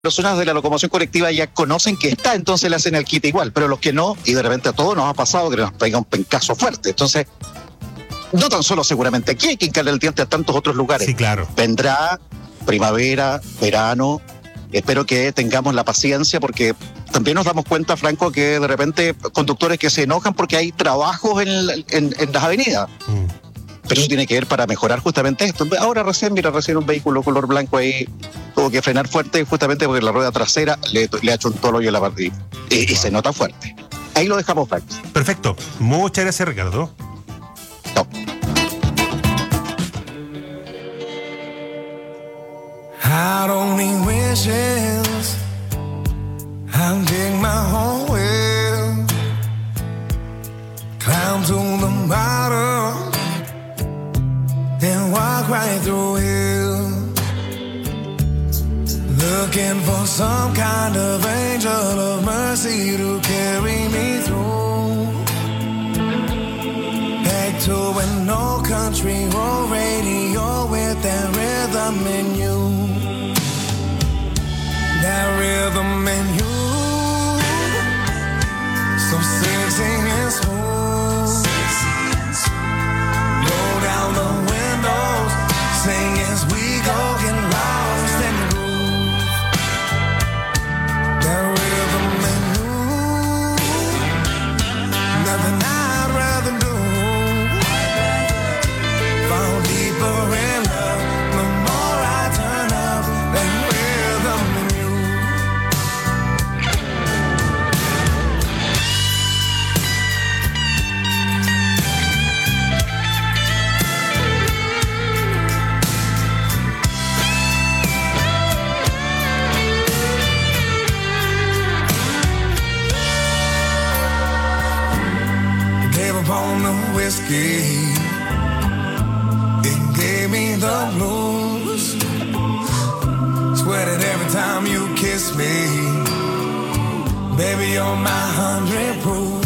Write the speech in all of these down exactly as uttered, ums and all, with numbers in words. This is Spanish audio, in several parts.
personas de la locomoción colectiva ya conocen que está, entonces le hacen el quite igual, pero los que no, y de repente a todos nos ha pasado que nos pega un pencazo fuerte. Entonces, no tan solo seguramente aquí hay que hincarle el diente a tantos otros lugares. Sí, claro. Vendrá primavera, verano, espero que tengamos la paciencia porque también nos damos cuenta, Franco, que de repente conductores que se enojan porque hay trabajos en, en, en las avenidas. Mm. Pero eso tiene que ver para mejorar justamente esto. Ahora recién, mira, recién un vehículo color blanco ahí tuvo que frenar fuerte justamente porque la rueda trasera le, le ha hecho un tolo hoyo a la partida. Y, y se nota fuerte. Ahí lo dejamos, Franco. Perfecto. Muchas gracias, Ricardo. No. I don't need wishes. I'll dig my home well. Climb to the bottom and walk right through it. Looking for some kind of angel of mercy to carry me through. Back to an old country road radio with that rhythm in you. That rhythm in you. So sexy and smooth. Roll down the windows, sing as we go, get lost in the groove. That rhythm in you. Nothing I'd rather do. Fall deeper in love, the more I turn up that rhythm in you. On the whiskey, it gave me the blues. Sweated every time you kiss me. Baby, you're my hundred proof.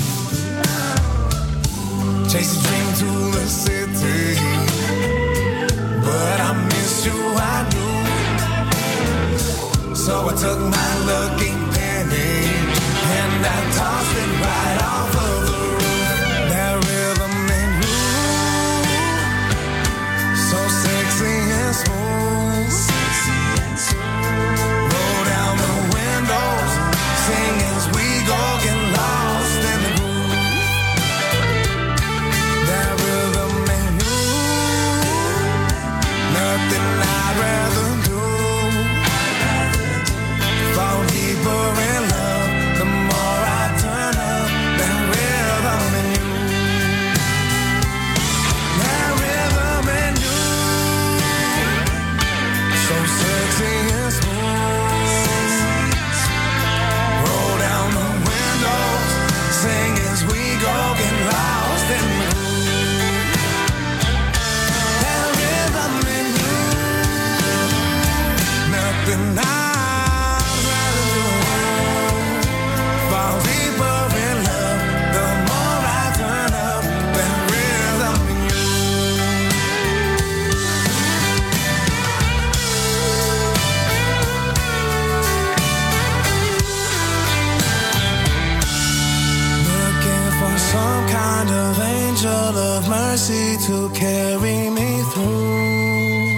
Chase a dream to the city, but I miss you, I do. So I took my lucky penny and I tossed it right off of the roof. Sexy and smooth. Roll down the windows, sing as we go, get lost in the groove. That rhythm and you. Nothing I'd rather do. Fall deeper in love, the more I turn up. That rhythm and you. That rhythm and you. Sexy and smooth. Roll down the windows, sing as we go, get lost in the groove. That rhythm in you. Nothing I'd rather do. Fall deeper in love, the more I turn up. That rhythm in you. Some kind of angel of mercy to carry me through.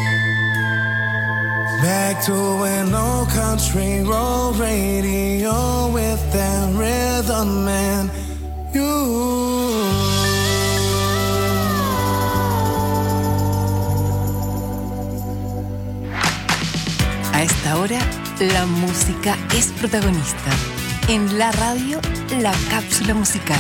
Back to an old country road radio with that rhythm and you. A esta hora, la música es protagonista. En la radio, la cápsula musical.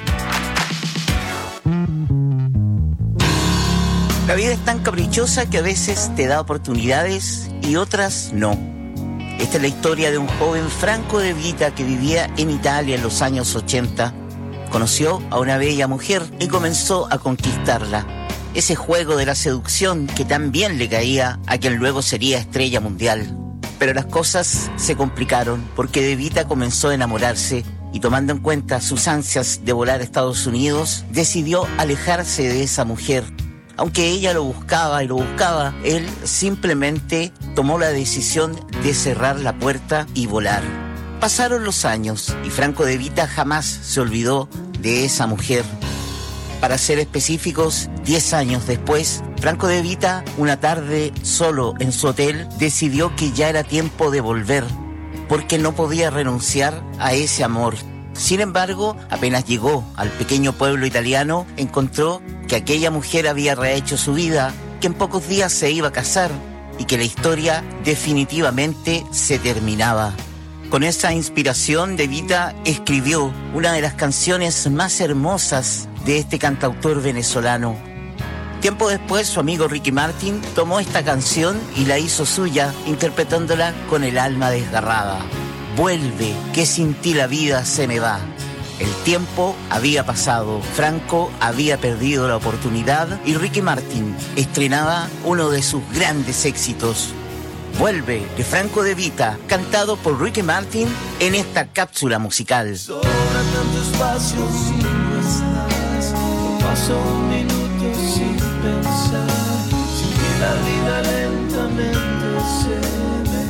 La vida es tan caprichosa que a veces te da oportunidades y otras no. Esta es la historia de un joven Franco De Vita que vivía en Italia en los años ochenta. Conoció a una bella mujer y comenzó a conquistarla. Ese juego de la seducción que tan bien le caía a quien luego sería estrella mundial. Pero las cosas se complicaron porque De Vita comenzó a enamorarse y, tomando en cuenta sus ansias de volar a Estados Unidos, decidió alejarse de esa mujer. Aunque ella lo buscaba y lo buscaba, él simplemente tomó la decisión de cerrar la puerta y volar. Pasaron los años y Franco De Vita jamás se olvidó de esa mujer. Para ser específicos, diez años después, Franco De Vita, una tarde solo en su hotel, decidió que ya era tiempo de volver, porque no podía renunciar a ese amor. Sin embargo, apenas llegó al pequeño pueblo italiano, encontró que aquella mujer había rehecho su vida, que en pocos días se iba a casar y que la historia definitivamente se terminaba. Con esa inspiración, De Vita escribió una de las canciones más hermosas de este cantautor venezolano. Tiempo después, su amigo Ricky Martin tomó esta canción y la hizo suya, interpretándola con el alma desgarrada. Vuelve, que sin ti la vida se me va. El tiempo había pasado, Franco había perdido la oportunidad y Ricky Martin estrenaba uno de sus grandes éxitos. Vuelve, de Franco De Vita, cantado por Ricky Martin en esta cápsula musical. Sobra tanto espacio si no estás. No paso un minuto sin pensar, sin que la vida lentamente se me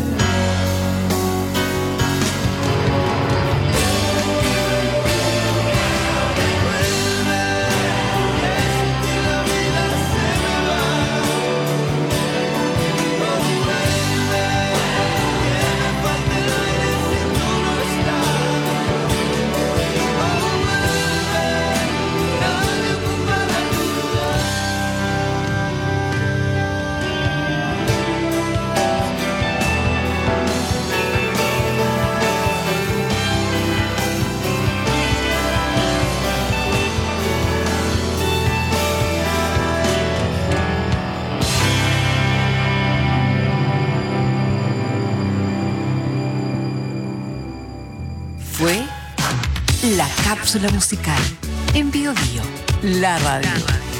Fue la cápsula musical en Bio Bio, la radio.